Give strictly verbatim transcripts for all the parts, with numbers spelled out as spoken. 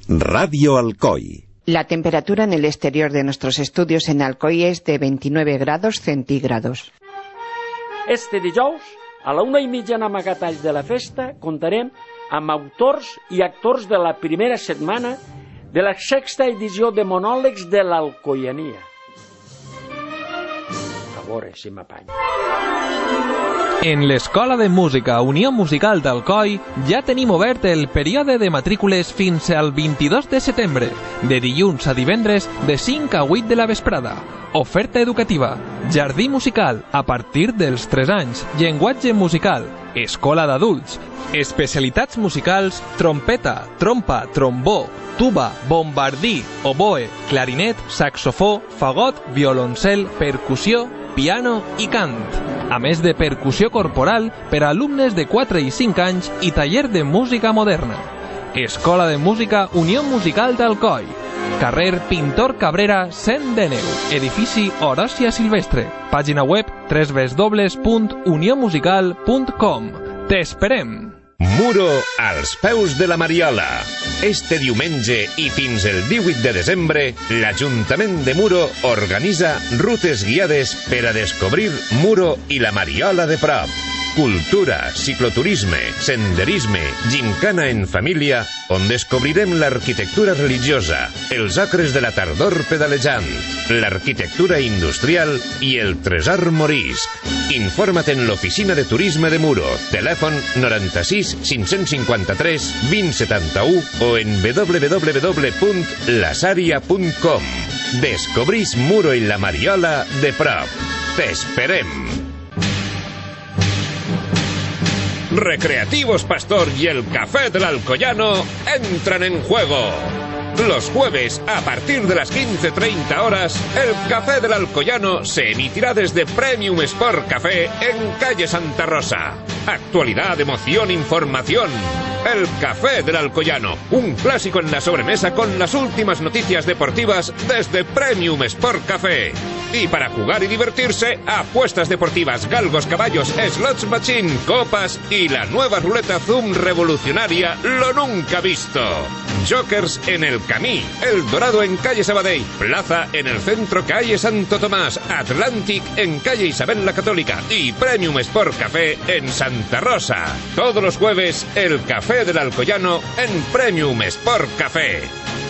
Radio Alcoy. La temperatura en el exterior de nuestros estudios en Alcoy es de veintinueve grados centígrados. Este dijous, a la una i mitja en Amagatall de la Festa, contarem amb autors i actors de la primera setmana de la sexta edició de monòlegs de l'Alcoiania. A veure si m'apanyo. En l'Escola de Música Unió Musical d'Alcoi ja tenim obert el període de matrícules fins al vint-i-dos de setembre, de dilluns a divendres de cinc a vuit de la vesprada. Oferta educativa, jardí musical a partir dels tres anys, llenguatge musical, escola d'adults, especialitats musicals, trompeta, trompa, trombó, tuba, bombardí, oboe, clarinet, saxofó, fagot, violoncel, percussió, piano i cant. A més de percussió corporal per a alumnes de quatre i cinc anys i taller de música moderna. Escola de Música Unió Musical d'Alcoi. Carrer Pintor Cabrera cent dinou, edifici Horòcia Silvestre. Pàgina web w w w punt unió musical punt com. T'esperem! Muro als peus de la Mariola. Este diumenge i fins el divuit de desembre, l'Ajuntament de Muro organitza rutes guiades per a descobrir Muro i la Mariola de prop. Cultura, cicloturisme, senderisme, gincana en família, on descobrirem l'arquitectura religiosa, els acres de la tardor pedalejant, l'arquitectura industrial i el tresor morisc. Informa't en l'oficina de turisme de Muro, telèfon noranta-sis cinc-cents cinquanta-tres vint setanta-u o en w w w punt lasaria punt com. Descobrís Muro i la Mariola de prop. T'esperem! Recreativos Pastor y el Café del Alcoyano entran en juego. Los jueves, a partir de las quince treinta horas, el Café del Alcoyano se emitirá desde Premium Sport Café en calle Santa Rosa. Actualidad, emoción, información. El Café del Alcoyano, un clásico en la sobremesa con las últimas noticias deportivas desde Premium Sport Café. Y para jugar y divertirse, apuestas deportivas, galgos, caballos, slots machine, copas y la nueva ruleta Zoom revolucionaria, lo nunca visto. Jokers en el Camí, El Dorado en calle Sabadell, Plaza en el centro calle Santo Tomás, Atlantic en calle Isabel la Católica y Premium Sport Café en Santa Rosa. Todos los jueves, el Café del Alcoyano en Premium Sport Café.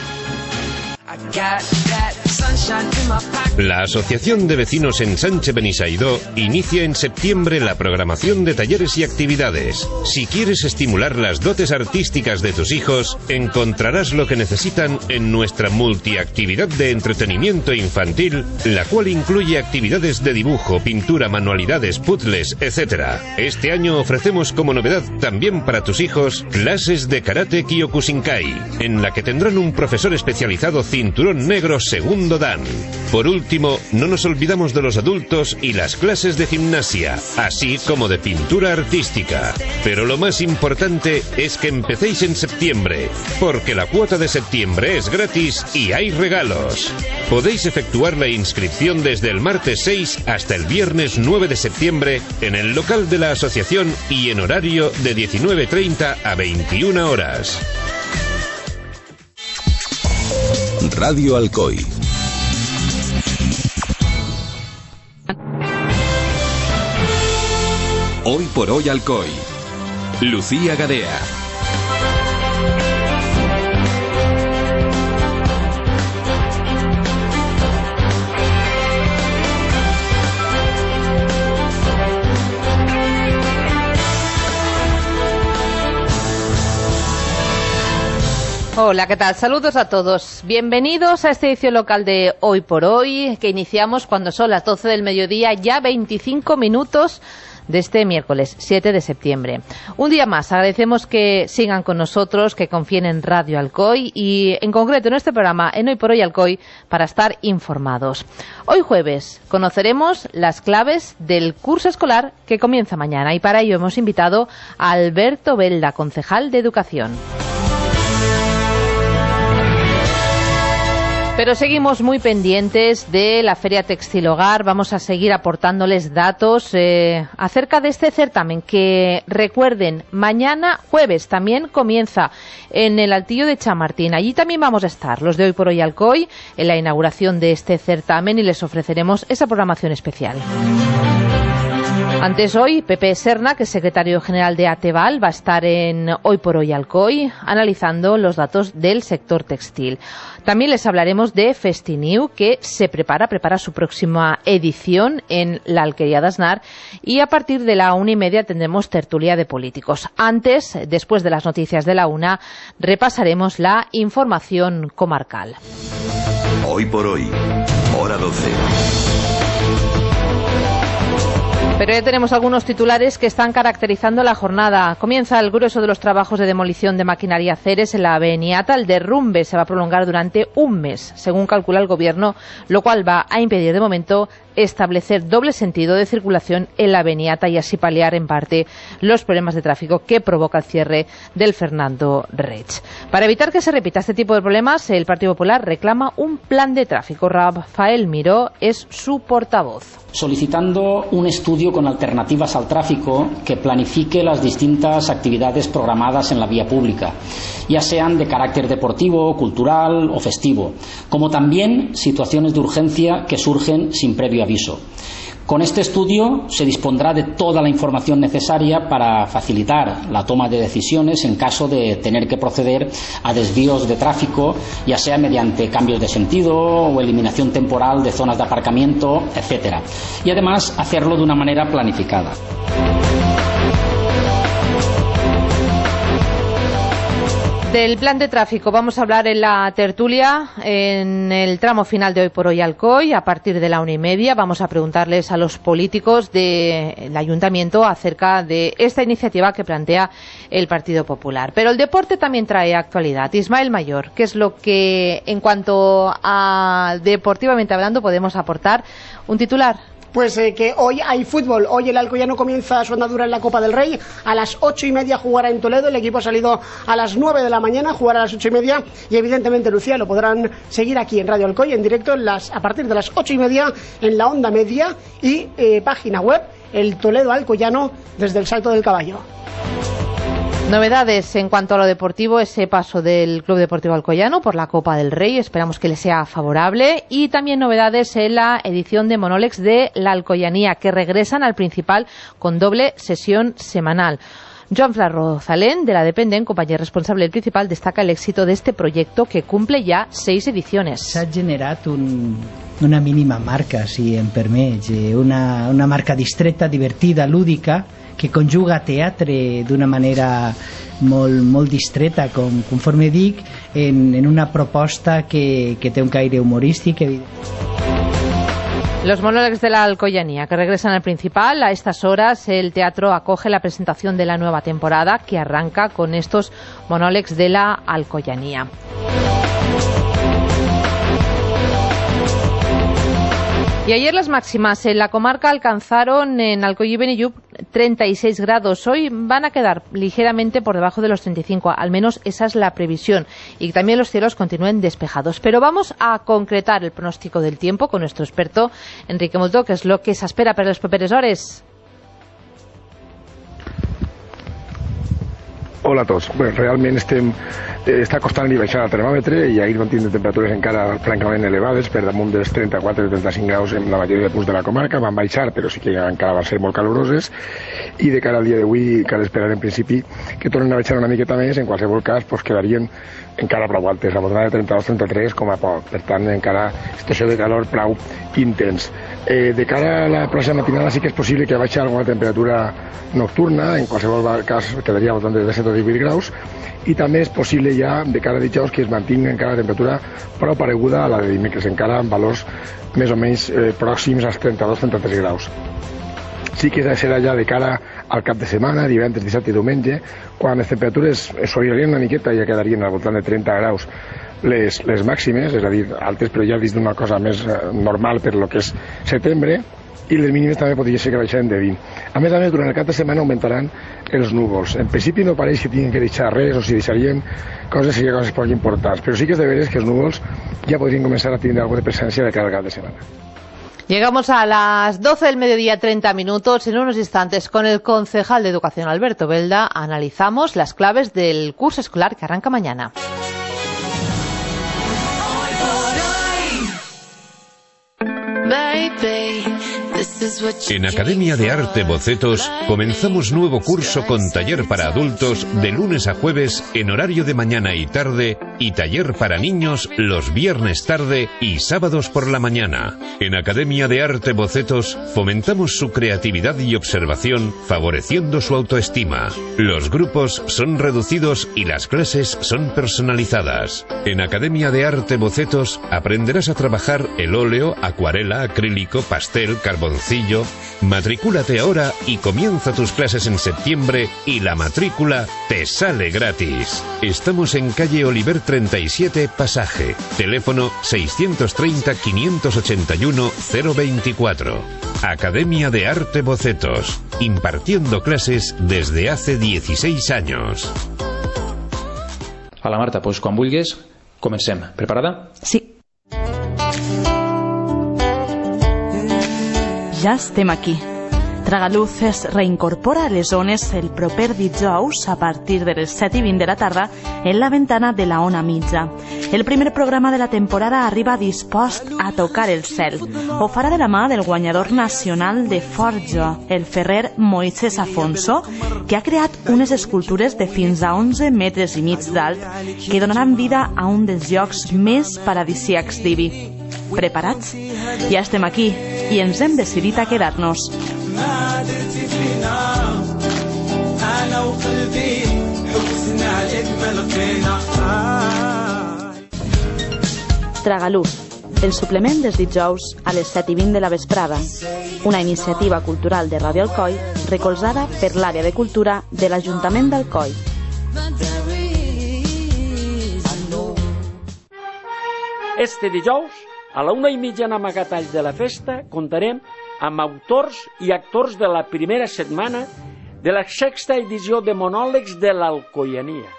La Asociación de Vecinos en Sánchez Benissaidó inicia en septiembre la programación de talleres y actividades. Si quieres estimular las dotes artísticas de tus hijos, encontrarás lo que necesitan en nuestra multiactividad de entretenimiento infantil, la cual incluye actividades de dibujo, pintura, manualidades, puzzles, etcétera. Este año ofrecemos como novedad también para tus hijos clases de karate Kyokushinkai, en la que tendrán un profesor especializado cinturón negro segundo dan. Por último, no nos olvidamos de los adultos y las clases de gimnasia, así como de pintura artística. Pero lo más importante es que empecéis en septiembre, porque la cuota de septiembre es gratis y hay regalos. Podéis efectuar la inscripción desde el martes seis hasta el viernes nueve de septiembre en el local de la asociación y en horario de diecinueve treinta a veintiuna horas. Radio Alcoy. Hoy por hoy Alcoy. Lucía Gadea. Hola, ¿qué tal? Saludos a todos. Bienvenidos a esta edición local de Hoy por Hoy, que iniciamos cuando son las doce del mediodía, ya veinticinco minutos de este miércoles siete de septiembre. Un día más, agradecemos que sigan con nosotros, que confíen en Radio Alcoy y en concreto en este programa, en Hoy por Hoy Alcoy, para estar informados. Hoy jueves conoceremos las claves del curso escolar que comienza mañana y para ello hemos invitado a Alberto Belda, concejal de Educación. Pero seguimos muy pendientes de la Feria Textil Hogar. Vamos a seguir aportándoles datos eh, acerca de este certamen que, recuerden, mañana jueves también comienza en el Altillo de Chamartín. Allí también vamos a estar, los de Hoy por Hoy Alcoy, en la inauguración de este certamen, y les ofreceremos esa programación especial. Antes hoy, Pepe Serna, que es secretario general de Ateval, va a estar en Hoy por Hoy Alcoy analizando los datos del sector textil. También les hablaremos de Festiniu, que se prepara, prepara su próxima edición en la Alquería de Aznar, y a partir de la una y media tendremos tertulia de políticos. Antes, después de las noticias de la una, repasaremos la información comarcal. Hoy por Hoy, hora doce. Pero ya tenemos algunos titulares que están caracterizando la jornada. Comienza el grueso de los trabajos de demolición de maquinaria Ceres en la Beniata. El derrumbe se va a prolongar durante un mes, según calcula el Gobierno, lo cual va a impedir de momento establecer doble sentido de circulación en la Beniata y así paliar en parte los problemas de tráfico que provoca el cierre del Fernando Reig. Para evitar que se repita este tipo de problemas, el Partido Popular reclama un plan de tráfico. Rafael Miró es su portavoz. Solicitando un estudio con alternativas al tráfico que planifique las distintas actividades programadas en la vía pública, ya sean de carácter deportivo, cultural o festivo, como también situaciones de urgencia que surgen sin previo aviso. Con este estudio se dispondrá de toda la información necesaria para facilitar la toma de decisiones en caso de tener que proceder a desvíos de tráfico, ya sea mediante cambios de sentido o eliminación temporal de zonas de aparcamiento, etcétera. Y además hacerlo de una manera planificada. Del plan de tráfico vamos a hablar en la tertulia, en el tramo final de Hoy por Hoy Alcoy. A partir de la una y media vamos a preguntarles a los políticos del Ayuntamiento acerca de esta iniciativa que plantea el Partido Popular. Pero el deporte también trae actualidad. Ismael Mayor, ¿qué es lo que, en cuanto a deportivamente hablando, podemos aportar? Un titular. Pues eh, que hoy hay fútbol. Hoy el Alcoyano comienza su andadura en la Copa del Rey. A las ocho y media jugará en Toledo. El equipo ha salido a las nueve de la mañana, jugará a las ocho y media. Y evidentemente, Lucía, lo podrán seguir aquí en Radio Alcoy en directo en las, a partir de las ocho y media en la onda media y eh, página web, el Toledo Alcoyano desde el Salto del Caballo. Novedades en cuanto a lo deportivo, ese paso del Club Deportivo Alcoyano por la Copa del Rey, esperamos que le sea favorable, y también novedades en la edición de Monolex de la Alcoyanía, que regresan al principal con doble sesión semanal. Joan Fla Rosalén, de la Dependen, compañía responsable del principal, destaca el éxito de este proyecto que cumple ya seis ediciones. S'ha generat un, una mínima marca, si em permets, una, una marca distreta, divertida, lúdica, que conjuga teatre d'una manera molt, molt distreta, com, conforme dic, en, en una proposta que, que té un caire humorístic. Los monólogos de la Alcoyanía, que regresan al principal. A estas horas el teatro acoge la presentación de la nueva temporada, que arranca con estos monólogos de la Alcoyanía. Y ayer las máximas en la comarca alcanzaron en Alcoy y Benillup treinta y seis grados. Hoy van a quedar ligeramente por debajo de los treinta y cinco, al menos esa es la previsión. Y también los cielos continúen despejados. Pero vamos a concretar el pronóstico del tiempo con nuestro experto Enrique Moltó, que es lo que se espera para les properes hores. Hola a tots. Bé, realment estem, eh, està costant i baixar el termòmetre i ahir vam tindre temperatures encara francament elevades, per damunt dels trenta-quatre a trenta-cinc graus en la majoria de punts de la comarca. Van baixar, però sí que encara van ser molt caloroses, i de cara al dia d'avui cal esperar en principi que tornen a baixar una miqueta més. En qualsevol cas, pues, quedarien encara prou altes, a voltant de trenta-dos a trenta-tres com a poc. Per tant, encara situació de calor prou intens. Eh, de cara a la pròxima matinada sí que és possible que baixi alguna temperatura nocturna, en qualsevol cas quedaria al voltant de disset o divuit graus, i també és possible ja de cara a dijous que es mantingui encara la temperatura prou pareguda a la de dimecres, encara amb valors més o menys eh, pròxims als trenta-dos a trenta-tres graus. Sí que serà ja de cara al cap de setmana, divendres, dissabte i diumenge, quan les temperatures s'obririen una miqueta i ja quedarien al voltant de trenta graus les, les màximes, és a dir, altes, però ja dins d'una cosa més normal per lo que és setembre, i les mínimes també podria ser que baixaran de vint. A més a més, durant el cap de setmana augmentaran els núvols. En principi no pareix que tinguin que deixar res, o si deixaríem coses, seria coses poc importants, però sí que és de veres que els núvols ja podrien començar a tindre algo de presència de cara al cap de setmana. Llegamos a las doce del mediodía, treinta minutos. En unos instantes, con el concejal de Educación, Alberto Belda, analizamos las claves del curso escolar que arranca mañana. En Academia de Arte Bocetos comenzamos nuevo curso con taller para adultos de lunes a jueves en horario de mañana y tarde y taller para niños los viernes tarde y sábados por la mañana. En Academia de Arte Bocetos fomentamos su creatividad y observación, favoreciendo su autoestima. Los grupos son reducidos y las clases son personalizadas. En Academia de Arte Bocetos aprenderás a trabajar el óleo, acuarela, acrílico, pastel, carboncillo. Matricúlate ahora y comienza tus clases en septiembre y la matrícula te sale gratis. Estamos en calle Oliver treinta y siete, Pasaje. Teléfono seiscientos treinta, quinientos ochenta y uno, cero veinticuatro. Academia de Arte Bocetos. Impartiendo clases desde hace dieciséis años. Hola Marta, pues quan vulguis, comencem. Preparada? Sí. Ja estem aquí. Tragaluz es reincorpora a les zones el proper dijous a partir de les set i vint de la tarda en la ventana de la Ona Mitja. El primer programa de la temporada arriba dispost a tocar el cel. Ho farà de la mà del guanyador nacional de Forja, el ferrer Moisés Afonso, que ha creat unes escultures de fins a onze metres i mig d'alt que donaran vida a un dels llocs més paradisíacs d'Ibi. Preparats? Ja estem aquí i ens hem decidit a quedar-nos. Tragaluz, el suplement dels dijous a les set i vint de la vesprada, una iniciativa cultural de Ràdio Alcoi recolzada per l'àrea de cultura de l'Ajuntament d'Alcoi. Este dijous, a la una i mitja en Amagatall de la Festa, contarem amb autors i actors de la primera setmana de la sexta edició de monòlegs de l'Alcoiania.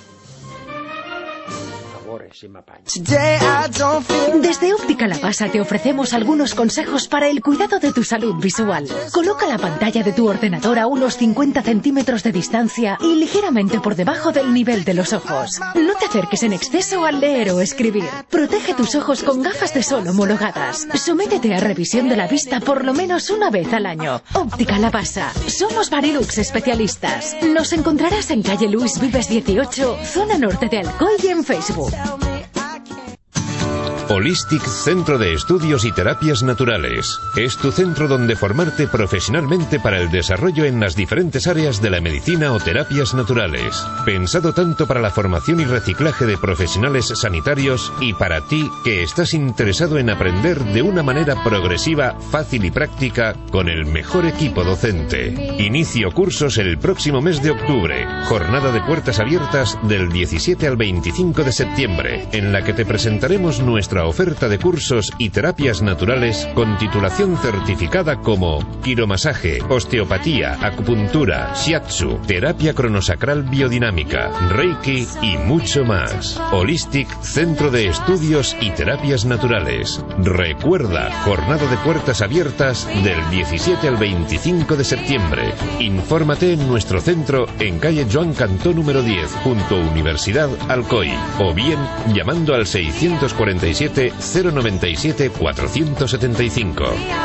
Desde Óptica La Pasa te ofrecemos algunos consejos para el cuidado de tu salud visual. Coloca la pantalla de tu ordenador a unos cincuenta centímetros de distancia y ligeramente por debajo del nivel de los ojos. No te acerques en exceso al leer o escribir. Protege tus ojos con gafas de sol homologadas. Sométete a revisión de la vista por lo menos una vez al año. Óptica La Pasa. Somos Varilux especialistas. Nos encontrarás en calle Luis Vives dieciocho, zona norte de Alcoy, y en Facebook. Holistic Centro de Estudios y Terapias Naturales. Es tu centro donde formarte profesionalmente para el desarrollo en las diferentes áreas de la medicina o terapias naturales. Pensado tanto para la formación y reciclaje de profesionales sanitarios y para ti que estás interesado en aprender de una manera progresiva, fácil y práctica con el mejor equipo docente. Inicio cursos el próximo mes de octubre. Jornada de puertas abiertas del diecisiete al veinticinco de septiembre, en la que te presentaremos nuestra oferta de cursos y terapias naturales con titulación certificada como quiromasaje, osteopatía, acupuntura, shiatsu, terapia cronosacral biodinámica, reiki y mucho más. Holistic Centro de Estudios y Terapias Naturales. Recuerda, jornada de puertas abiertas del diecisiete al veinticinco de septiembre. Infórmate en nuestro centro en calle Joan Cantó número diez, junto a Universidad Alcoy, o bien llamando al seiscientos cuarenta y siete cero noventa y siete cuatrocientos setenta y cinco.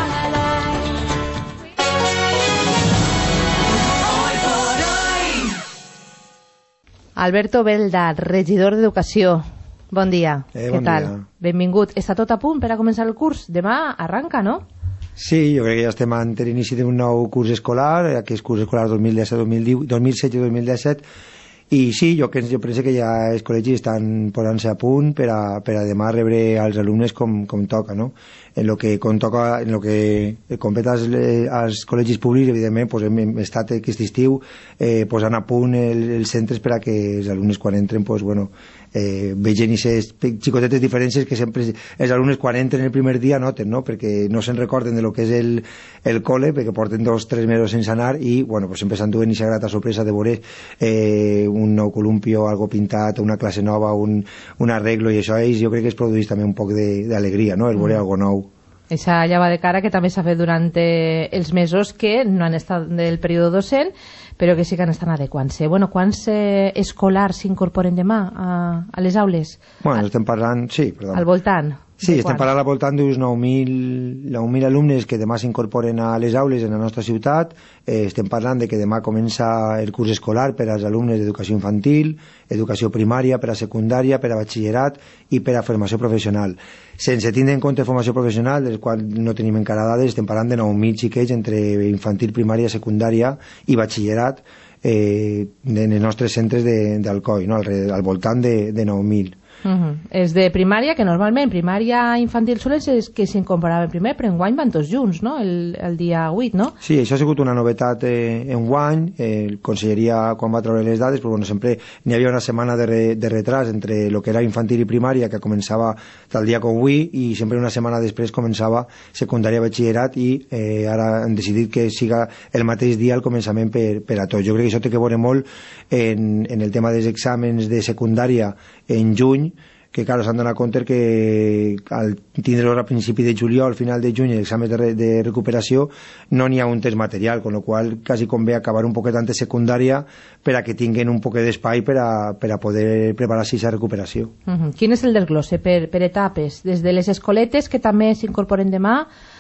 Alberto Belda, regidor d'Educació. Bon dia. Eh, Què bon tal? dia. Benvingut. Està tot a punt per a començar el curs? Demà arranca, no? Sí, jo crec que ja estem ante l'inici d'un nou curs escolar, aquest curs escolar dos mil disset dos mil disset, i sí, jo, jo penso que ja els col·legis estan posant-se a punt per a, per a demà rebre als alumnes com, com toca, no? En lo que com toca, en lo que competa als, als col·legis públics, evidentment, pues, hem, hem estat aquest estiu eh, posant a punt el, els centres per a que els alumnes quan entren pues, bueno, eh, vegen aquestes xicotetes diferències que sempre els alumnes quan entren el primer dia noten, no? Perquè no se'n recorden de lo que és el, el col·le, perquè porten dos tres mesos sense anar i bueno, pues sempre s'enduen aquesta grata sorpresa de veure eh, un nou columpio, algo pintat, una classe nova, un, un arreglo, i això a ells jo crec que es produeix també un poc d'alegria, no? El veure mm. algo nou. Esa llava de cara que també s'ha fet durant eh, els mesos que no han estat del període docent, però que sí que han estat adequant-se. Bueno, quants eh, escolars s'incorporen demà a, a les aules? Bueno, estem parlant... Sí, perdó. Al voltant? Sí, estem parlant al voltant d'uns nou mil alumnes que demà s'incorporen a les aules en la nostra ciutat. Eh, estem parlant de que demà comença el curs escolar per als alumnes d'educació infantil, educació primària, per a secundària, per a batxillerat i per a formació professional. Sense tindre en compte formació professional, del qual no tenim encara dades, estem parlant de nou mil xiquets entre infantil, primària, secundària i batxillerat eh, en els nostres centres d'Alcoi, no? al, al voltant de, de nou mil. Uh-huh. És de primària, que normalment primària infantil solen ser que s'incorporaven primer, però enguany van tots junts, no? El, el dia vuit, no? Sí, això ha sigut una novetat eh, enguany. Eh, el Conselleria, quan va treure les dades, però bueno, sempre n'hi havia una setmana de, re, de retras entre el que era infantil i primària, que començava tal dia com avui, i sempre una setmana després començava secundària i batxillerat, i eh, ara han decidit que siga el mateix dia el començament per, per a tots. Jo crec que això té que veure molt en, en el tema dels exàmens de secundària en juny, que claro, s'han donat compte que al tindre-los a principi de juliol, al final de juny, exàmens de, re, de recuperació, no n'hi ha un test material, con lo qual quasi convé acabar un poquet antes secundària per a que tinguin un poquet d'espai per, a, per a poder preparar-se aquesta recuperació. Uh-huh. Quin és el desglose per, per etapes? Des de les escoletes, que també s'incorporen demà,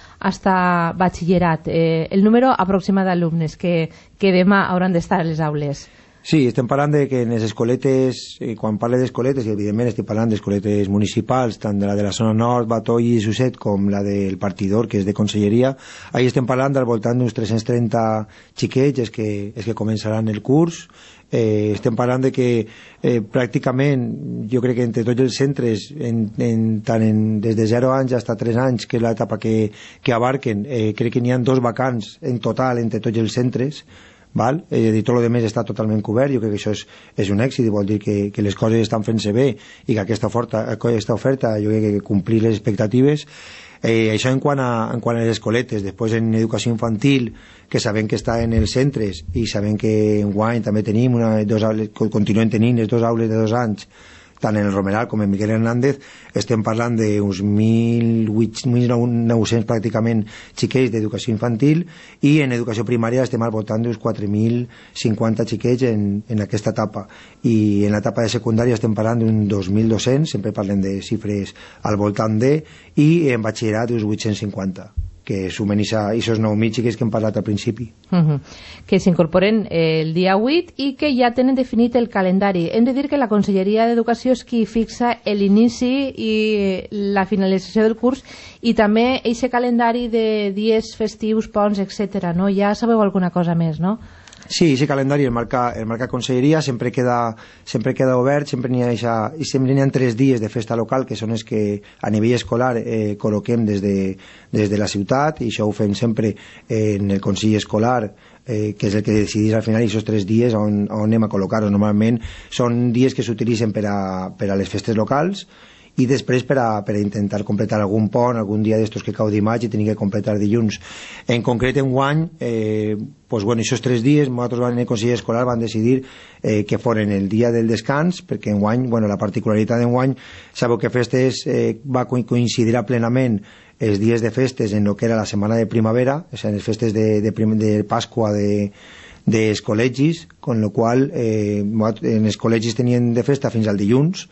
hasta batxillerat. Eh, el número aproximat d'alumnes que, que demà hauran d'estar a les aules. Sí, estem parlant de que en les escoletes, eh, quan parle d'escoletes, i evidentment estic parlant d'escoletes municipals, tant de la de la zona nord, Batoi i Susset, com la del Partidor, que és de Conselleria, ahí estem parlant del voltant d'uns tres-cents trenta xiquets és que, és que començaran el curs. Eh, estem parlant de que eh, pràcticament, jo crec que entre tots els centres, en, en, tant en, des de zero anys fins a tres anys, que és l'etapa que, que abarquen, eh, crec que n'hi ha dos vacants en total entre tots els centres, val? Eh, i tot el més està totalment cobert. Jo crec que això és, és un èxit, i vol dir que, que les coses estan fent-se bé i que aquesta oferta, aquesta oferta jo crec que complir les expectatives. Eh, això en quant, a, en quant a les escoletes. Després en educació infantil, que sabem que està en els centres, i sabem que enguany també tenim una, dos aules, continuem tenint les dues aules de dos anys, tant en el Romeral com en Miguel Hernández, estem parlant d'uns mil nou-cents pràcticament xiquets d'educació infantil, i en educació primària estem al voltant d'uns quatre mil cinquanta xiquets en, en aquesta etapa, i en l'etapa de secundària estem parlant d'uns dos mil dos-cents, sempre parlem de xifres al voltant de, i en batxillerat d'uns vuit-cents cinquanta, que sumen aquests nou mil xiquets que hem parlat al principi. Uh-huh. Que s'incorporen el dia vuit i que ja tenen definit el calendari. Hem de dir que la Conselleria d'Educació és qui fixa l'inici i la finalització del curs, i també aquest calendari de dies festius, ponts, etcètera. No? Ja sabeu alguna cosa més, no? Sí, aquest calendari el marca, el marca Conselleria, sempre queda, sempre queda obert, sempre n'hi ha, i sempre n'hi ha tres dies de festa local, que són els que a nivell escolar eh, col·loquem des de, des de la ciutat, i això ho fem sempre en el Consell Escolar, eh, que és el que decidís al final aquests tres dies on, on anem a col·locar-los. Normalment són dies que s'utilitzen per a, per a les festes locals, i després per a, per a intentar completar algun pont, algun dia d'estos que cau dimarts i tenir que completar dilluns. En concret, en guany, eh, pues bueno, aquests tres dies, nosaltres en el Consell Escolar van decidir eh, que foren el dia del descans, perquè en guany, bueno, la particularitat d'enguany, sabeu que festes eh, va coincidirà plenament els dies de festes en el que era la setmana de primavera, o sigui, les festes de, de, de Pasqua de dels col·legis, con lo qual eh, en els col·legis tenien de festa fins al dilluns,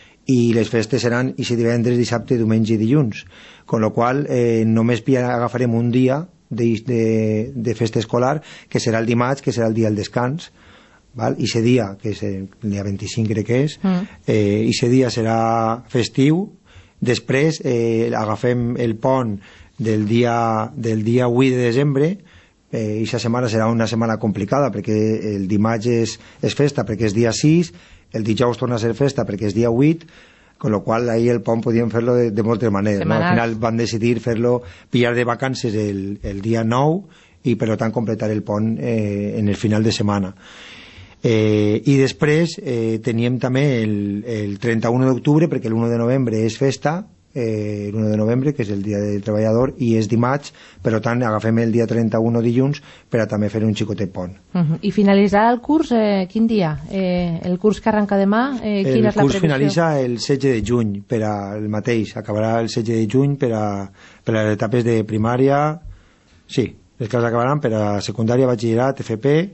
i les festes seran i si divendres, dissabte, diumenge i dilluns, con lo qual eh, només agafarem un dia de, de, de festa escolar, que serà el dimarts, que serà el dia del descans, val? I ese dia, que és el dia vint-i-cinc crec que és, mm. eh, i ese dia serà festiu. Després eh, agafem el pont del dia, del dia vuit de desembre, eh, i aquesta setmana serà una setmana complicada, perquè el dimarts és, és festa, perquè és dia sis, el dijous torna a ser festa perquè és dia vuit, con lo qual ahí el pont podíem fer-lo de, de moltes maneres, ¿no? Al final van decidir fer-lo, pillar de vacances el, el dia nou, i per tant completar el pont eh, en el final de setmana. Eh, I després eh, teníem també el, el trenta-u d'octubre, perquè l'u de novembre és festa, eh, l'u de novembre, que és el dia del treballador, i és dimarts, per tant agafem el dia trenta-u dilluns per a també fer un xicotet pont. Uh -huh. I finalitzarà el curs eh, quin dia? Eh, el curs que arrenca demà, eh, quina el és la previsió? El curs finalitza el setze de juny, per a el mateix, acabarà el setze de juny per a, per a les etapes de primària, sí, les classes acabaran per a secundària, batxillerat, F P.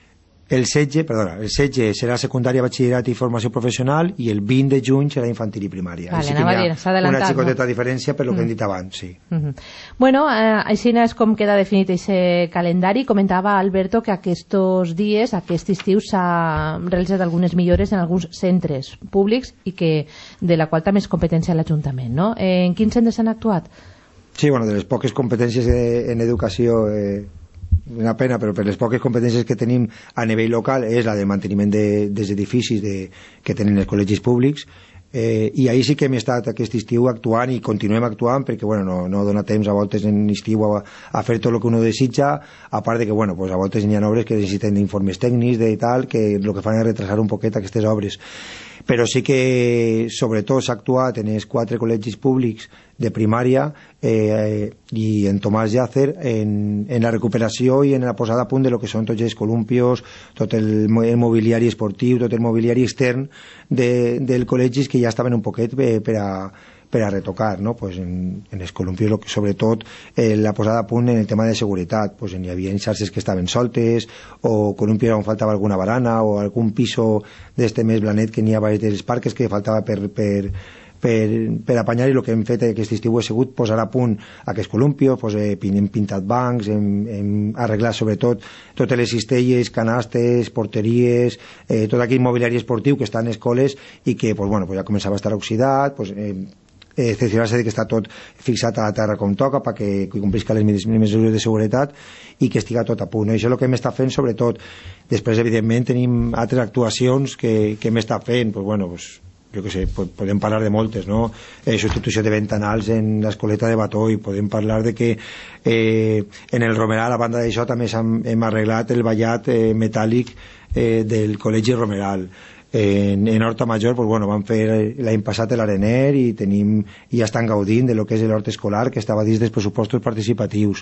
El setze, perdona, el setze serà secundària, batxillerat i formació professional, i el vint de juny serà infantil i primària. Vale, així que hi ha una xicoteta no? diferència per lo mm. que hem dit abans, sí. Mm -hmm. Bueno, eh, així és com queda definit aquest calendari. Comentava Alberto que aquests dies, aquest estiu, s'ha realitzat algunes millores en alguns centres públics i que de la qual també és competència de l'Ajuntament, no? Eh, en quins centres s'han actuat? Sí, bueno, de les poques competències de, en educació... Eh, una pena, però per les poques competències que tenim a nivell local és la del manteniment de, dels edificis de, que tenen els col·legis públics, eh, i ahir sí que hem estat aquest estiu actuant i continuem actuant perquè bueno, no, no dona temps a voltes en estiu a, a fer tot el que uno desitja, a part de que bueno, pues a voltes hi ha obres que necessiten d'informes tècnics de tal, que el que fan és retrasar un poquet aquestes obres, però sí que sobretot s'ha actuat en els quatre col·legis públics de primària eh, i en Tomàs Llàcer en, en la recuperació i en la posada a punt de lo que són tots els columpios, tot el, el mobiliari esportiu, tot el mobiliari extern de, del col·legis que ja estaven un poquet eh, per a per a retocar, no? Pues en, en els columpios, lo que, sobretot eh, la posada a punt en el tema de seguretat, pues en, hi havia xarxes que estaven soltes, o columpios on faltava alguna barana, o algun piso d'este més blanet que n'hi ha baix dels parques que faltava per, per, per, per apanyar, i el que hem fet aquest estiu ha sigut posar a punt aquests columpios, pues, eh, hem pintat bancs, hem, hem arreglat sobretot totes les cistelles, canastes, porteries, eh, tot aquell mobiliari esportiu que està en escoles i que pues, bueno, pues, ja començava a estar oxidat, pues, eh, excepcionar-se que està tot fixat a la terra com toca perquè complisca les mesures de seguretat i que estiga tot a punt. Això és el que hem estat fent sobretot. Després, evidentment, tenim altres actuacions que, que hem estat fent, pues, bueno, pues, jo què sé, podem parlar de moltes, no? Eh, substitució de ventanals en l'escoleta de Bató, i podem parlar de que eh, en el Romeral, a banda d'això, també hem, hem arreglat el vallat eh, metàl·lic eh, del Col·legi Romeral. En, en Horta Major, pues, bueno, vam fer l'any passat l'Arener i tenim, i ja estan gaudint de lo que és l'hort escolar, que estava dins dels pressupostos participatius.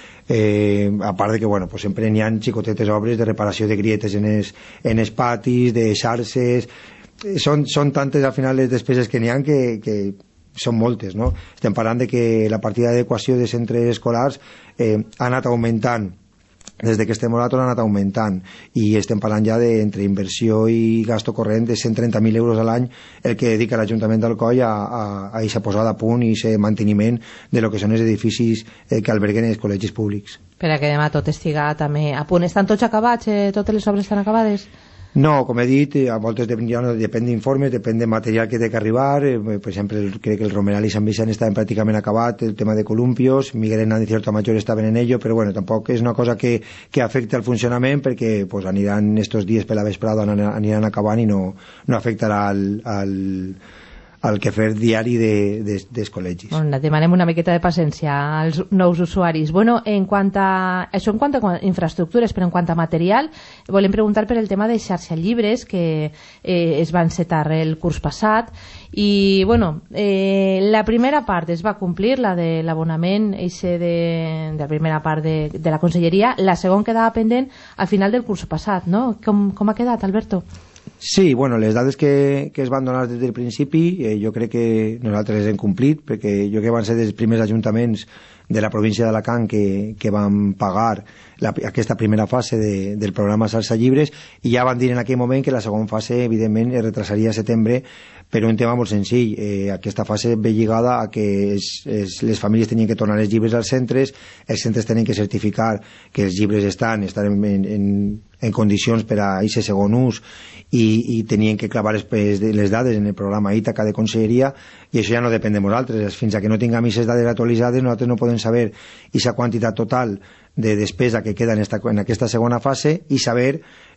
Eh, a part de que bueno, pues, sempre n'hi ha xicotetes obres de reparació de grietes en els, en els patis, de xarxes, són, són tantes al final les despeses que n'hi ha que, que són moltes, no? Estem parlant de que la partida d'adequació de centres escolars eh, ha anat augmentant des de que estem moratos, ha anat augmentant, i estem parlant ja d'entre inversió i gasto corrent de cent trenta mil euros a l'any el que dedica l'Ajuntament d'Alcoi a, a, a aquesta posada a punt i aquest manteniment de lo que són els edificis eh, que alberguen els col·legis públics. Per a que demà tot estiga també a punt. Estan tots acabats? Eh, totes les obres estan acabades? No, com he dit, a voltes ja no depèn d'informes, depèn de material que té que arribar. Per exemple, crec que el Romeral i Sant Vicent estaven pràcticament acabat, el tema de columpios, Miguel Hernández i Horta Major estaven en ello, però bueno, tampoc és una cosa que, que afecta al funcionament, perquè pues, aniran estos dies per la vesprada, aniran acabant i no, no afectarà al, al, al quefer diari de, de, dels col·legis. Bueno, demanem una miqueta de paciència als nous usuaris. Bueno, en quant a... Això en quant a infraestructures, però en quant a material, volem preguntar per el tema de xarxa llibres que eh, es va encetar el curs passat i, bueno, eh, la primera part es va complir, la de l'abonament eixe de, de la primera part de, de la conselleria, la segona quedava pendent al final del curs passat, no? Com, com ha quedat, Alberto? Sí, bueno, les dades que, que es van donar des del principi eh, jo crec que nosaltres les hem complit, perquè jo crec que van ser dels primers ajuntaments de la província d'Alacant que, que van pagar la, aquesta primera fase de, del programa Xarxa Llibres, i ja van dir en aquell moment que la segona fase evidentment es retrasaria a setembre per un tema molt senzill. Eh, aquesta fase ve lligada a que es, es, les famílies tenien que tornar els llibres als centres, els centres tenen que certificar que els llibres estan, estan en, en, en condicions per a aquest segon ús, i, i tenien que clavar les, les dades en el programa Ítaca de Conselleria, i això ja no depèn de nosaltres. Fins a que no tinguem aquestes dades actualitzades nosaltres no podem saber aquesta quantitat total de despesa que queda en, esta, en aquesta segona fase i saber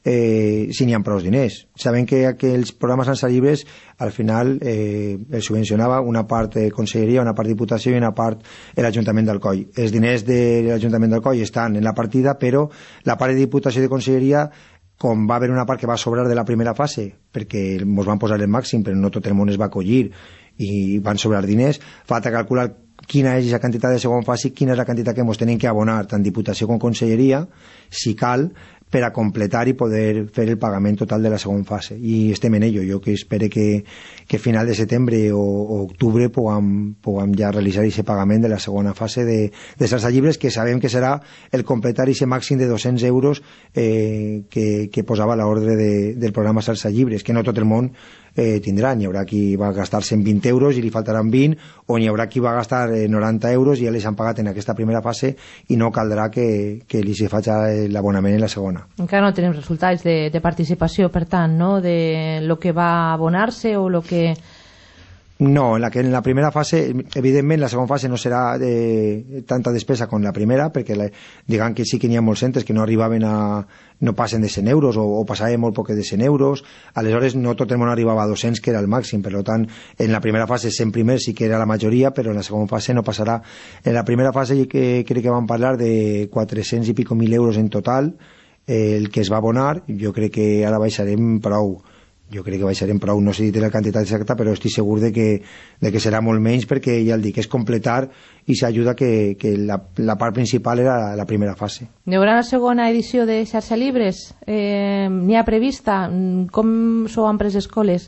eh, si n'hi ha prou diners. Sabem que, que els programes sense llibres al final eh, els subvencionava una part de Conselleria, una part Diputació i una part l'Ajuntament d'Alcoi. Els diners de l'Ajuntament d'Alcoi estan en la partida, però la part de Diputació i de Conselleria com va haver una part que va sobrar de la primera fase, perquè ens van posar el màxim, però no tot el món es va acollir i van sobrar diners, falta calcular quina és la quantitat de segon fase, quina és la quantitat que ens tenen que abonar tant Diputació com Conselleria, si cal, per a completar i poder fer el pagament total de la segona fase. I estem en ello. Jo que espero que, que a final de setembre o, o octubre puguem, puguem ja realitzar aquest pagament de la segona fase de, de Salsa Llibres, que sabem que serà el completar aquest màxim de dos-cents euros eh, que, que posava l'ordre de, del programa Salsa Llibres, que no tot el món eh, tindrà. N'hi haurà qui va gastar cent vint euros i li faltaran vint, o n'hi haurà qui va gastar eh, noranta euros i ja les han pagat en aquesta primera fase i no caldrà que, que li se faci l'abonament en la segona. Encara no tenim resultats de, de participació, per tant, no?, de lo que va abonar-se o lo que... No, en la, que en la primera fase, evidentment la segona fase no serà de tanta despesa com la primera, perquè la, diguem que sí que n'hi ha molts centres que no arribaven a... no passen de cent euros o, o passaven molt poc de cent euros, aleshores no tot el món arribava a dos-cents, que era el màxim, per tant en la primera fase cent primers sí que era la majoria, però en la segona fase no passarà. En la primera fase que, crec que vam parlar de quatre-cents i pico mil euros en total, eh, el que es va abonar. Jo crec que ara baixarem prou, jo crec que baixarem prou, no sé si té la quantitat exacta, però estic segur de que, de que serà molt menys, perquè ja el dic, és completar i s'ajuda que, que la, la part principal era la, la primera fase. Hi haurà una segona edició de Xarxa Llibres? Eh, N'hi ha prevista? Com s'ho han pres escoles?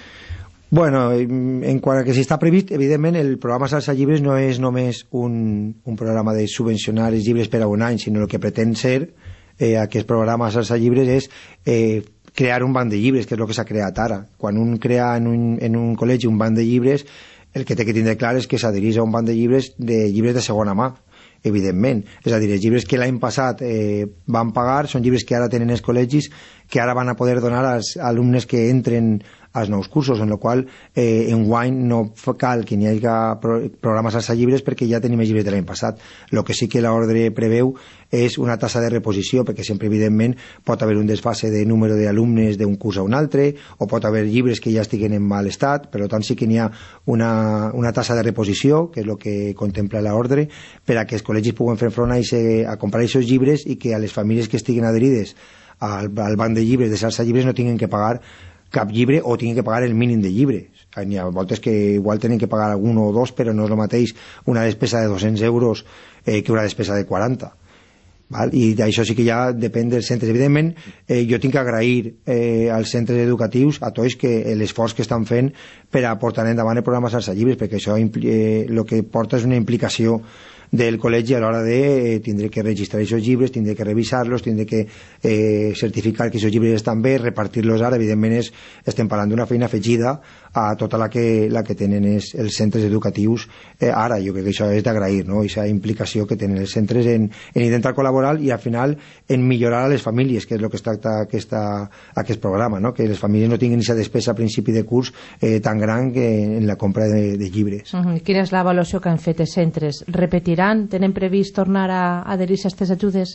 Bueno, en quant a que si està previst, evidentment el programa Salsa Llibres no és només un, un programa de subvencionar els llibres per a un any, sinó el que pretén ser eh, aquest programa Salsa Llibres és eh, crear un banc de llibres, que és el que s'ha creat ara. Quan un crea en un, en un col·legi un banc de llibres, el que té que tindre clar és que s'adhereix a un banc de llibres de llibres de segona mà, evidentment. És a dir, els llibres que l'any passat eh, van pagar són llibres que ara tenen els col·legis, que ara van a poder donar als alumnes que entren als nous cursos, en el qual eh, en guany no cal que n'hi hagi pro programes Salsa Llibres perquè ja tenim els llibres de l'any passat. El que sí que l'ordre preveu és una tassa de reposició, perquè sempre, evidentment, pot haver un desfase de número d'alumnes d'un curs a un altre, o pot haver llibres que ja estiguen en mal estat, per tant sí que n'hi ha una, una tassa de reposició, que és el que contempla l'ordre, per a que els col·legis puguen fer front a, ese, a comprar aquests llibres i que a les famílies que estiguen adherides al, al banc de llibres de Salsa Llibres no tinguin que pagar cap llibre o tinguin que pagar el mínim de llibres. N'hi ha voltes que igual tenen que pagar algun o dos, però no és el mateix una despesa de dos-cents euros eh, que una despesa de quaranta. Val? I d'això sí que ja depèn dels centres. Evidentment, eh, jo tinc que agrair eh, als centres educatius a tots que l'esforç que estan fent per a portar endavant el programa Salsa Llibres, perquè això eh, el que porta és una implicació del col·legi a l'hora de eh, tindre que registrar aquests llibres, tindre que revisar-los, tindre que eh, certificar que aquests llibres estan bé, repartir-los ara. Evidentment és, estem parlant d'una feina afegida a tota la que, la que tenen és, els centres educatius eh, ara. Jo crec que això és d'agrair, no?, aquesta implicació que tenen els centres en, en intentar col·laborar i al final en millorar a les famílies, que és el que es tracta aquesta, aquest programa, no?, que les famílies no tinguin aquesta despesa a principi de curs eh, tan gran que en la compra de, de llibres. Uh -huh. Quina és l'avaluació que han fet els centres? Repetir tenen previst tornar a adherir-se a aquestes ajudes?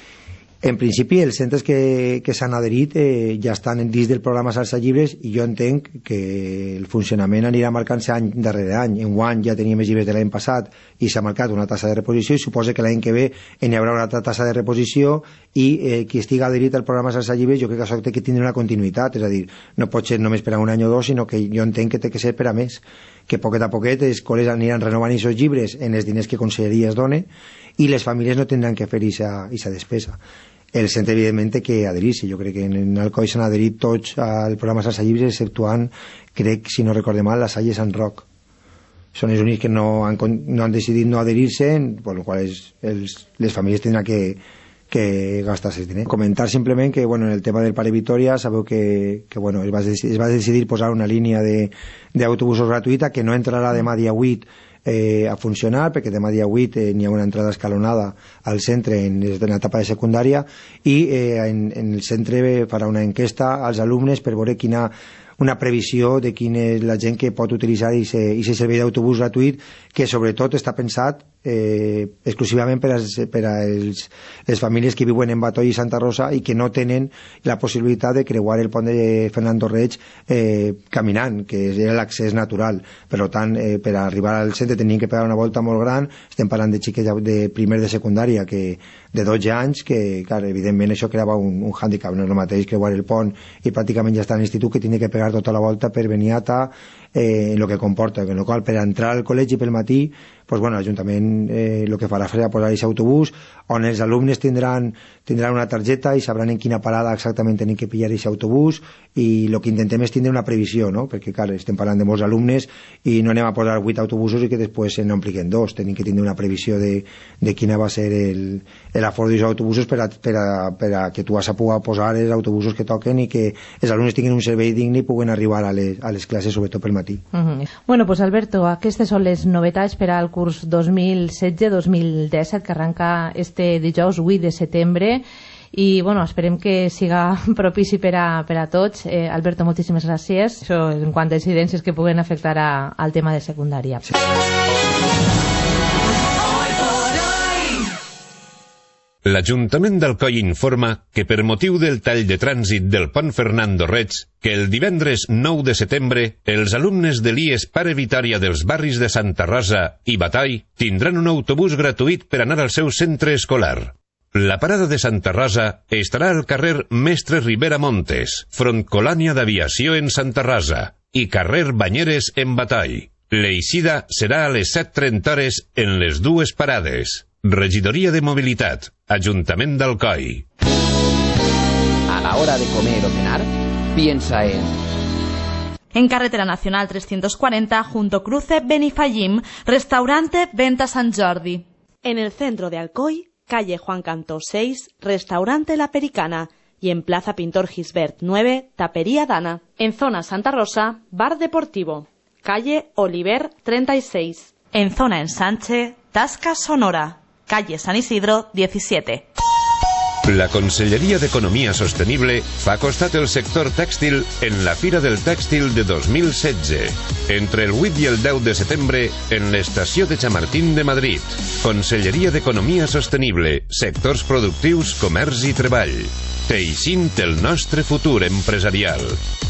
En principi, els centres que, que s'han adherit eh, ja estan dins del programa Salsa Llibres i jo entenc que el funcionament anirà marcant-se any darrere any. En guany ja teníem els llibres de l'any passat i s'ha marcat una tassa de reposició i suposa que l'any que ve n'hi haurà una altra tassa de reposició i eh, qui estigui adherit al programa Salsa Llibres jo crec que això té que tindre una continuïtat, és a dir, no pot ser només per a un any o dos, sinó que jo entenc que té que ser per a més, que poquet a poquet els col·les aniran renovant aquests llibres en els diners que Conselleria es dona i les famílies no tindran que fer aquesta despesa. El centre, evidentment, té que adherir-se. Jo crec que en Alcoi s'han adherit tots al programa Salsa Llibres, exceptuant, crec, si no recorde mal, la Salle Sant Roc. Són els únics que no han, no han decidit no adherir-se, per lo qual els, els, les famílies tindran que, que gastar-se diners. Comentar simplement que, bueno, en el tema del Pare Vitòria, sabeu que, que bueno, es va, es va decidir posar una línia d'autobusos gratuïta que no entrarà demà dia vuit Eh, a funcionar, perquè demà dia vuit eh, n'hi ha una entrada escalonada al centre en, en l'etapa de secundària i eh, en, en el centre farà una enquesta als alumnes per veure quina una previsió de quina és la gent que pot utilitzar aquest servei d'autobús gratuït, que sobretot està pensat eh, exclusivament per, als, per a els, les famílies que viuen en Batoi i Santa Rosa i que no tenen la possibilitat de creuar el pont de Fernando Reig eh, caminant, que és l'accés natural. Per tant, eh, per arribar al centre tenien que pegar una volta molt gran. Estem parlant de xiques de primer de secundària que de dotze anys, que clar, evidentment això creava un, un hàndicap, no és el mateix creuar el pont i pràcticament ja està a l'institut, que tenia que pegar tota la volta per venir a ta, eh, el que comporta, que en el qual per entrar al col·legi pel matí, pues bueno, l'Ajuntament eh, el que farà serà posar aquest autobús on els alumnes tindran, tindran una targeta i sabran en quina parada exactament tenen que pillar aquest autobús, i el que intentem és tindre una previsió, no? Perquè clar, estem parlant de molts alumnes i no anem a posar vuit autobusos i que després se n'ompliquen dos. Tenim que tindre una previsió de, de quina va ser el, l'aforo d'aquests autobusos per a, per, a, per a que tu has a poder posar els autobusos que toquen i que els alumnes tinguin un servei digne i puguen arribar a les, a les classes, sobretot pel matí. Uh -huh. Bueno, pues Alberto, aquestes són les novetats per al curs dos mil setze dos mil disset, que arranca este dijous vuit de setembre, i bueno, esperem que siga propici per a, per a tots. eh, Alberto, moltíssimes gràcies. Això en quant a incidències que puguen afectar a, al tema de secundària. Sí. L'Ajuntament d'Alcoi informa que per motiu del tall de trànsit del pont Fernando Reig, que el divendres nou de setembre els alumnes de l'I E S Pare Vitària dels barris de Santa Rosa i Batall tindran un autobús gratuït per anar al seu centre escolar. La parada de Santa Rosa estarà al carrer Mestre Rivera Montes, front Colònia d'Aviació en Santa Rosa, i carrer Banyeres en Batall. L'eixida serà a les set trenta hores en les dues parades. Regidoria de Mobilitat, Ajuntament d'Alcoi. A la hora de comer o cenar, piensa en... En Carretera Nacional trescientos cuarenta, junto cruce Benifallim, restaurante Venta San Jordi. En el centro de Alcoi, calle Juan Cantó seis, restaurante La Pericana. Y en Plaza Pintor Gisbert nueve, tapería Dana. En zona Santa Rosa, bar deportivo. Calle Oliver treinta y seis. En zona Ensanche, Tasca Sonora. Calle San Isidro diecisiete. La Conselleria d'Economia Sostenible fa costat el sector tèxtil en la Fira del Tèxtil de dos mil setze, entre el vuit i el deu de setembre en l'estació de Chamartín de Madrid. Conselleria d'Economia Sostenible, sectors productius, comerç i treball. Teixint el nostre futur empresarial.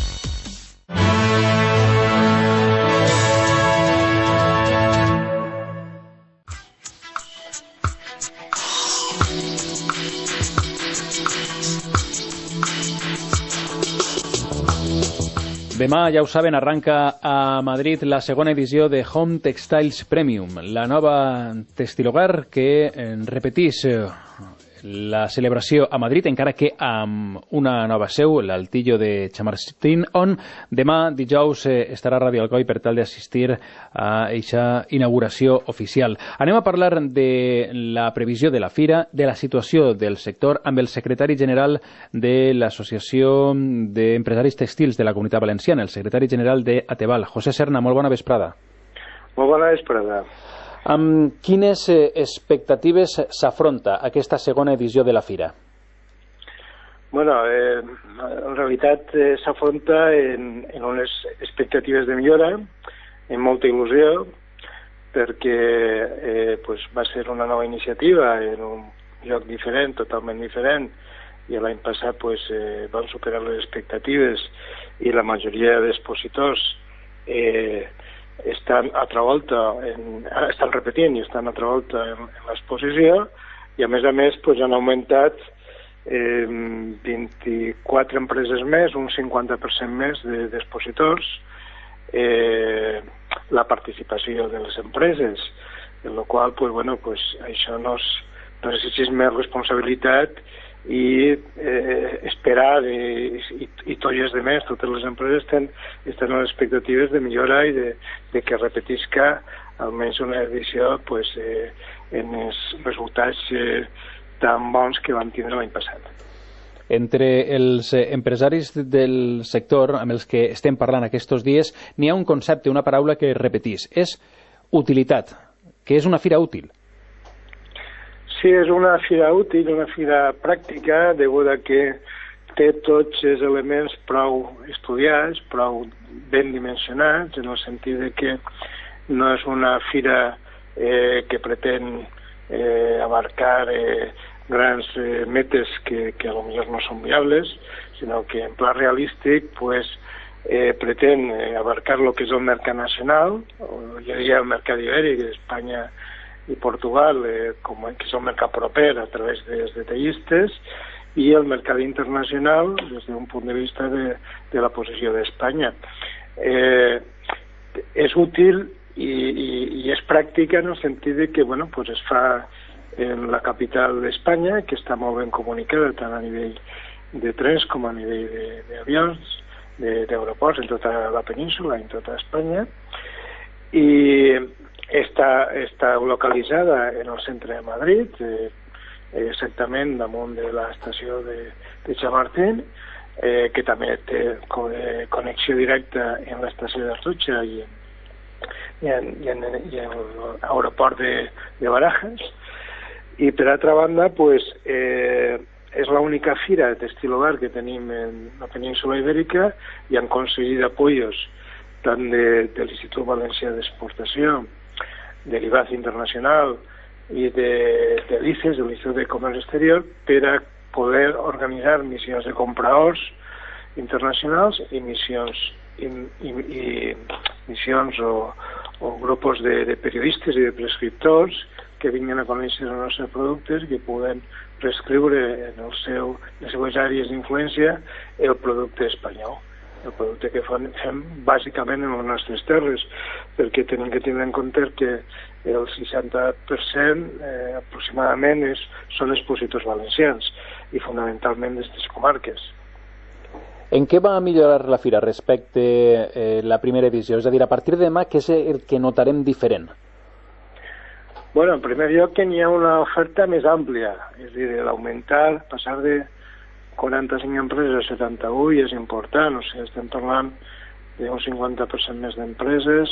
Demà, ja ho saben, arranca a Madrid la segona edició de Home Textiles Premium, la nova textilogar que repetís la celebració a Madrid, encara que amb una nova seu, l'Altillo de Chamartín, on demà, dijous, estarà Ràdio Alcoi per tal d'assistir a aquesta inauguració oficial. Anem a parlar de la previsió de la fira, de la situació del sector, amb el secretari general de l'Associació d'Empresaris Textils de la Comunitat Valenciana, el secretari general de Ateval, José Serna. Molt bona vesprada. Molt bona vesprada. Amb quines expectatives s'afronta aquesta segona edició de la fira? Bueno, eh, en realitat eh, s'afronta en, en unes expectatives de millora, en molta il·lusió, perquè eh, pues va ser una nova iniciativa en un lloc diferent, totalment diferent, i l'any passat pues, eh, van superar les expectatives i la majoria d'expositors eh, estan a altra volta, en, estan repetint i estan a altra volta en, en l'exposició, i a més a més pues, han augmentat eh, vint-i-quatre empreses més, un cinquanta per cent més d'expositors, eh, la participació de les empreses, en la qual pues, bueno, pues, això nos, nos exigeix més responsabilitat i eh, esperar i, i, i tolles de més. Totes les empreses estan, estan en les expectatives de millora i de, de que repetisca almenys una edició pues, eh, en els resultats eh, tan bons que van tindre l'any passat. Entre els empresaris del sector amb els que estem parlant aquests dies n'hi ha un concepte, una paraula que repetís, és utilitat, que és una fira útil. Sí, és una fira útil, una fira pràctica, degut a que té tots els elements prou estudiats, prou ben dimensionats, en el sentit de que no és una fira eh, que pretén eh, abarcar eh, grans eh, metes que, que a lo millor no són viables, sinó que en pla realístic pues, eh, pretén eh, abarcar lo que és el mercat nacional, o jo diria el mercat ibèric, Espanya i Portugal, eh, com, que és el mercat proper a través dels detallistes, i el mercat internacional des d'un punt de vista de, de la posició d'Espanya. Eh, és útil i, i, i és pràctica en el sentit de que bueno, pues es fa en la capital d'Espanya, que està molt ben comunicada tant a nivell de trens com a nivell d'avions, d'aeroports en tota la península, en tota Espanya, i està, està localitzada en el centre de Madrid, eh, exactament damunt de l'estació de, de Chamartín, eh, que també té connexió directa en l'estació d'Atocha i, i, en, i, en, i en l'aeroport de, de Barajas. I per altra banda, pues, eh, és l'única fira d'estil hogar que tenim en la península ibèrica i han aconseguit apoyos tant de, de l'Institut Valencià d'Exportació, de l'I B A C Internacional i de, de l'I C E S, de l'Institut de Comerç Exterior, per a poder organitzar missions de compradors internacionals i missions, i, i, i missions o, o grupos de, de periodistes i de prescriptors que vinguin a conèixer els nostres productes i que puguen prescriure en el seu, les seues àrees d'influència el producte espanyol, el producte que fem, fem bàsicament en les nostres terres, perquè tenim que tenir en compte que el seixanta per cent eh, aproximadament és, són expositors valencians i fonamentalment d'aquestes comarques. En què va millorar la fira respecte a eh, la primera edició? És a dir, a partir de demà, què és el que notarem diferent? Bueno, en primer lloc que n'hi ha una oferta més àmplia, és a dir, l'augmentar, passar de quaranta-cinc empreses a setanta-u és important, o sigui, estem parlant d'un cinquanta per cent més d'empreses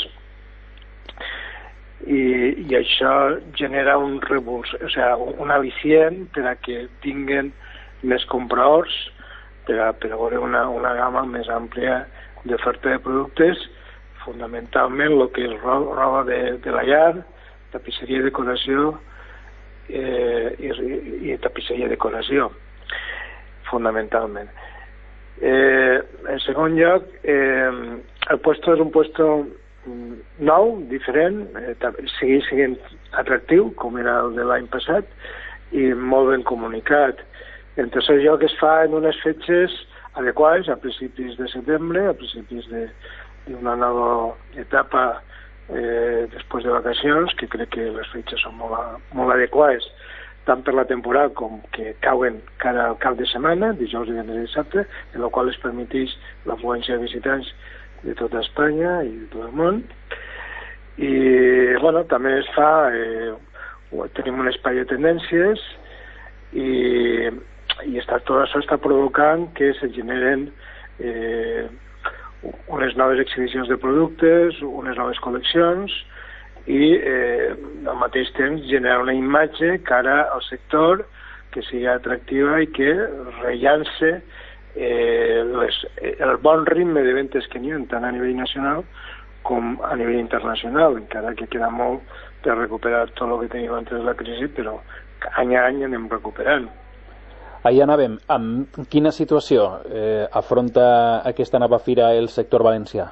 i, i això genera un rebuls, o sigui, un al·licient per a que tinguen més compradors, per a, per a veure una, una gamma més àmplia d'oferta de productes, fonamentalment el que és roba de, de la llar, tapisseria i decoració eh, i, i tapisseria i decoració, fonamentalment. Eh, en segon lloc, eh, el puesto és un puesto nou, diferent, eh, segueix sent atractiu, com era el de l'any passat, i molt ben comunicat. En tercer lloc, es fa en unes fetges adequades, a principis de setembre, a principis d'una nova etapa eh, després de vacacions, que crec que les fetges són molt, molt adequades, tant per la temporada com que cauen cada cap de setmana, dijous, divendres i dissabte, en la qual es permeteix l'afluència de visitants de tota Espanya i de tot el món. I, bueno, també es fa, eh, tenim un espai de tendències i, i està, tot això està provocant que se generen eh, unes noves exhibicions de productes, unes noves col·leccions i eh, al mateix temps generar una imatge cara al sector que sigui atractiva i que relance eh, les, el bon ritme de ventes que n'hi ha tant a nivell nacional com a nivell internacional, encara que queda molt per recuperar tot el que tenim antes de la crisi, però any a any anem recuperant. Ahir anàvem. Amb quina situació eh, afronta aquesta nova fira el sector valencià?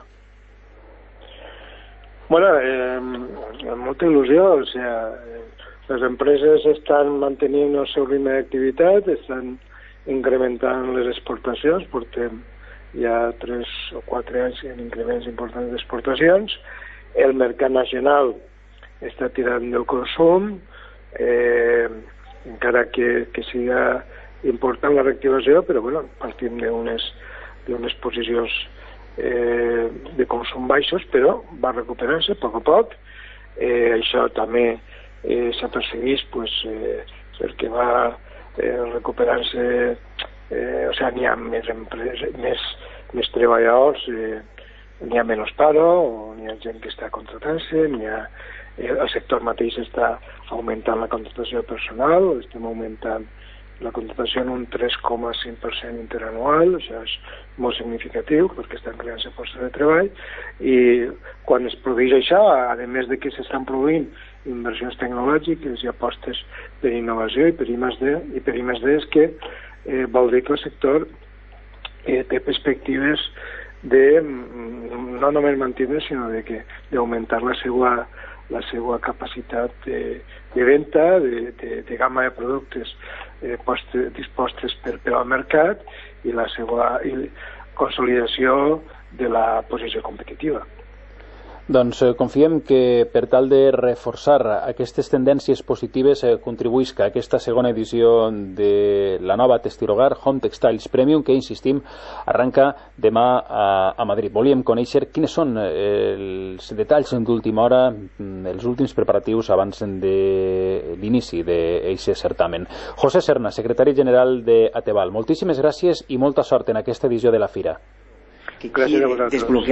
Bueno, eh, amb molta il·lusió, o sigui, les empreses estan mantenint el seu ritme d'activitat, estan incrementant les exportacions, portem ja tres o quatre anys en increments importants d'exportacions, el mercat nacional està tirant del consum, eh, encara que, que siga important la reactivació, però bueno, partim d'unes d'unes posicions eh, de consum baixos, però va recuperar-se a poc a poc. Eh, això també eh, s'apersegueix pues, eh, perquè va eh, recuperar-se, eh, o sigui, n'hi ha més empreses, més, més treballadors, eh, n'hi ha menys paro, o n'hi ha gent que està contratant-se, n'hi ha, eh, el sector mateix està augmentant la contractació personal, estem augmentant la contratació en un tres coma cinc per cent interanual, això és molt significatiu perquè estan creant-se postos de treball, i quan es produeix això, a més de que s'estan produint inversions tecnològiques i apostes per innovació i per I més D, i per I més D és que eh, vol dir que el sector eh, té perspectives de no només mantenir, sinó de que d'augmentar la seva la seva capacitat de, de venda, de, de, de gamma de productes eh, postes, dispostes per, per al mercat i la seva i consolidació de la posició competitiva. Doncs eh, confiem que per tal de reforçar aquestes tendències positives eh, contribuís que aquesta segona edició de la nova Testirogar Home Textiles Premium, que insistim, arranca demà a, a Madrid. Volíem conèixer quines són eh, els detalls d'última hora, els últims preparatius abans de l'inici d'aquest certamen. José Serna, secretari general de Ateval, moltíssimes gràcies i molta sort en aquesta edició de la Fira. Gràcies a vosaltres.